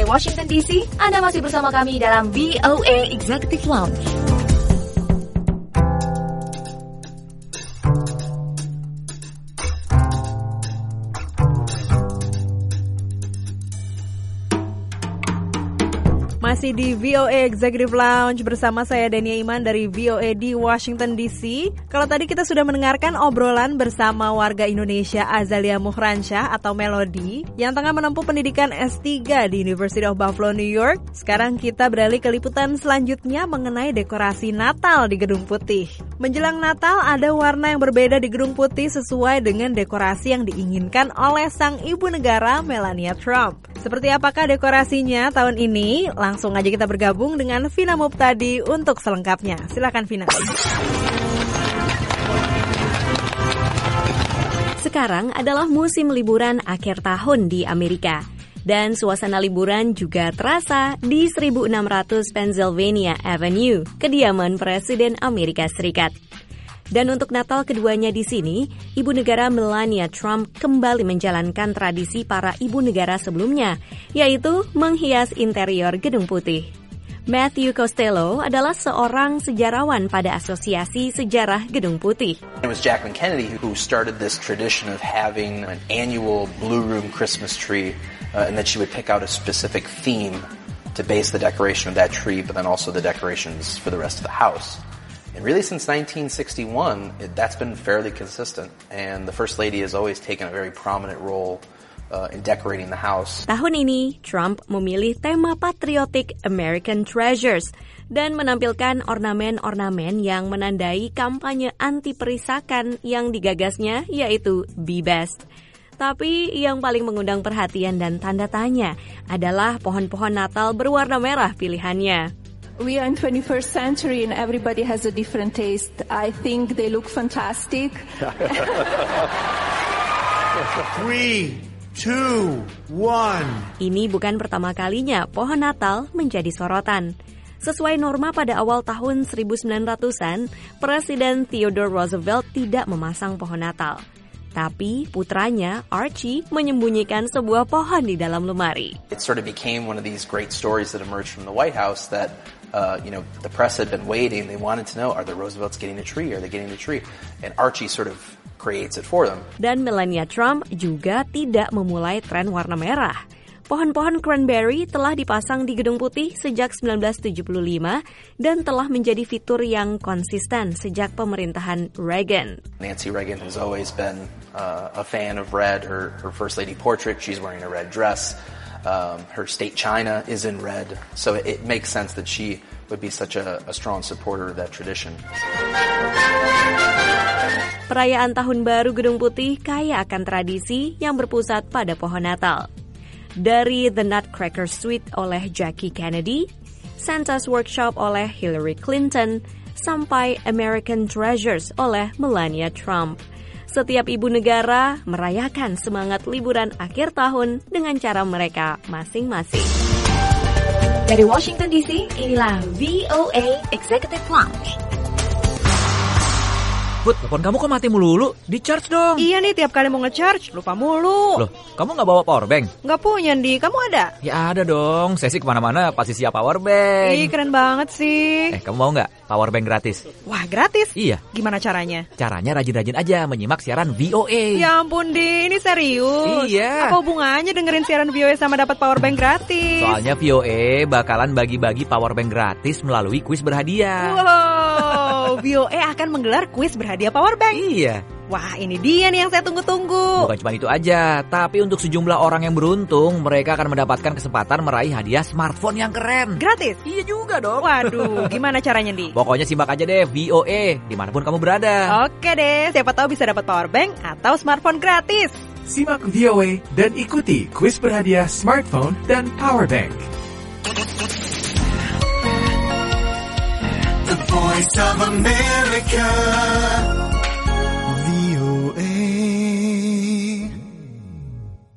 Dari Washington DC, Anda masih bersama kami dalam VOA Executive Lounge. Masih di VOA Executive Lounge bersama saya Dania Iman dari VOA di Washington DC. Kalau tadi kita sudah mendengarkan obrolan bersama warga Indonesia Azalia Muhransyah atau Melody yang tengah menempuh pendidikan S3 di University of Buffalo, New York. Sekarang kita beralih ke liputan selanjutnya mengenai dekorasi Natal di Gedung Putih. Menjelang Natal ada warna yang berbeda di Gedung Putih sesuai dengan dekorasi yang diinginkan oleh sang ibu negara Melania Trump. Seperti apakah dekorasinya tahun ini? Langsung aja kita bergabung dengan Vina Muptadi untuk selengkapnya. Silakan Vina. Sekarang adalah musim liburan akhir tahun di Amerika. Dan suasana liburan juga terasa di 1600 Pennsylvania Avenue, kediaman Presiden Amerika Serikat. Dan untuk Natal keduanya di sini, Ibu Negara Melania Trump kembali menjalankan tradisi para ibu negara sebelumnya, yaitu menghias interior Gedung Putih. Matthew Costello adalah seorang sejarawan pada Asosiasi Sejarah Gedung Putih. It was Jacqueline Kennedy who started this tradition of having an annual Blue Room Christmas tree, and that she would pick out a specific theme to base the decoration of that tree, but then also the decorations for the rest of the house. And really since 1961, that's been fairly consistent, and the First Lady has always taken a very prominent role in decorating the house. Tahun ini, Trump memilih tema patriotic American Treasures dan menampilkan ornamen-ornamen yang menandai kampanye anti-perisakan yang digagasnya, yaitu Be Best. Tapi yang paling mengundang perhatian dan tanda tanya adalah pohon-pohon Natal berwarna merah pilihannya. We are in 21st century and everybody has a different taste. I think they look fantastic. 3, 2, 1. Ini bukan pertama kalinya pohon Natal menjadi sorotan. Sesuai norma pada awal tahun 1900-an, Presiden Theodore Roosevelt tidak memasang pohon Natal. Tapi putranya, Archie, menyembunyikan sebuah pohon di dalam lemari. It sort of became one of these great stories that emerged from the White House that the press had been waiting. They wanted to know, are the Roosevelts getting a tree? Are they getting a tree? And Archie sort of creates it for them. Dan Melania Trump juga tidak memulai tren warna merah. Pohon-pohon cranberry telah dipasang di Gedung Putih sejak 1975 dan telah menjadi fitur yang konsisten sejak pemerintahan Reagan. Nancy Reagan has always been a fan of red. Her First Lady portrait, she's wearing a red dress. Her state china is in red. So it makes sense that she would be such a strong supporter of that tradition. Perayaan Tahun Baru Gedung Putih kaya akan tradisi yang berpusat pada pohon Natal. Dari The Nutcracker Suite oleh Jackie Kennedy, Santa's Workshop oleh Hillary Clinton, sampai American Treasures oleh Melania Trump. Setiap ibu negara merayakan semangat liburan akhir tahun dengan cara mereka masing-masing. Dari Washington DC, inilah VOA Executive Lounge. Put, telepon kamu kok mati melulu? Di-charge dong. Iya nih, tiap kali mau nge-charge, lupa mulu. Loh, kamu nggak bawa power bank? Nggak punya, Di. Kamu ada? Ya ada dong, saya sih kemana-mana pasti siap power bank. Ih, keren banget sih. Kamu mau nggak power bank gratis? Wah, gratis? Iya. Gimana caranya? Caranya rajin-rajin aja menyimak siaran VOA. Ya ampun, Di. Ini serius? Iya. Apa hubungannya dengerin siaran VOA sama dapat power bank gratis? Soalnya VOA bakalan bagi-bagi power bank gratis melalui kuis berhadiah. Wow, VOA akan menggelar kuis berhadiah power bank. Iya. Wah, ini dia nih yang saya tunggu-tunggu. Bukan cuma itu aja, tapi untuk sejumlah orang yang beruntung, mereka akan mendapatkan kesempatan meraih hadiah smartphone yang keren. Gratis? Iya juga dong. Waduh, gimana caranya, Di? Pokoknya simak aja deh VOA, dimanapun kamu berada. Oke deh, siapa tahu bisa dapat power bank atau smartphone gratis. Simak VOA dan ikuti kuis berhadiah smartphone dan power bank. The Voice of America.